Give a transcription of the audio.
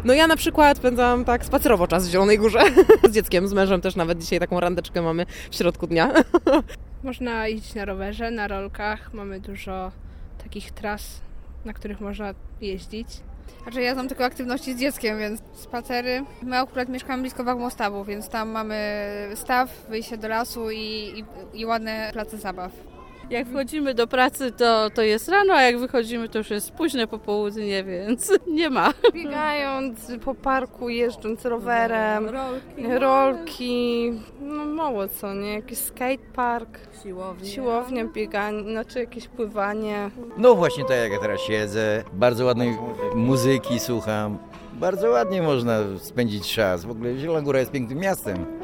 No ja na przykład spędzam tak spacerowo czas w Zielonej Górze. Z dzieckiem, z mężem też nawet dzisiaj taką randeczkę mamy w środku dnia. Można jeździć na rowerze, na rolkach. Mamy dużo takich tras, na których można jeździć. Znaczy ja znam tylko aktywności z dzieckiem, więc spacery. My akurat mieszkamy blisko Wagmostawu, więc tam mamy staw, wyjście do lasu i ładne place zabaw. Jak wchodzimy do pracy, to jest rano, a jak wychodzimy, to już jest późne popołudnie, więc nie ma. Biegając po parku, jeżdżąc rowerem, rolki, no mało co, nie? Jakiś skatepark, siłownia, bieganie, znaczy jakieś pływanie. No właśnie tak jak ja teraz siedzę, bardzo ładnej muzyki słucham, bardzo ładnie można spędzić czas. W ogóle Zielona Góra jest pięknym miastem.